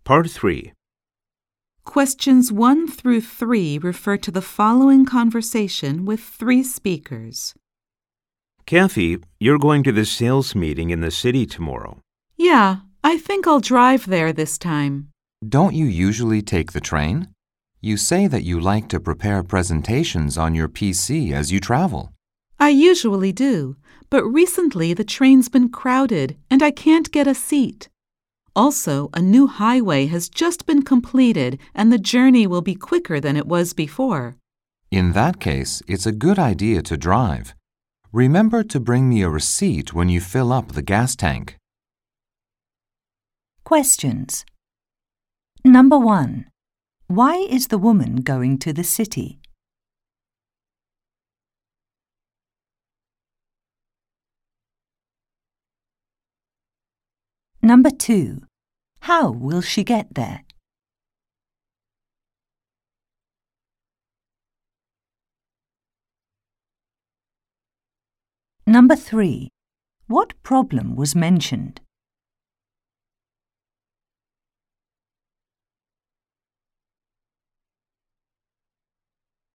Part 3. Questions 1 through 3 refer to the following conversation with 3 speakers. Kathy, you're going to the sales meeting in the city tomorrow. Yeah, I think I'll drive there this time. Don't you usually take the train? You say that you like to prepare presentations on your PC as you travel. I usually do, but recently the train's been crowded and I can't get a seat. Also, a new highway has just been completed and the journey will be quicker than it was before. In that case, it's a good idea to drive. Remember to bring me a receipt when you fill up the gas tank. Questions. Number 1. Why is the woman going to the city? Number 2. How will she get there? Number 3. What problem was mentioned?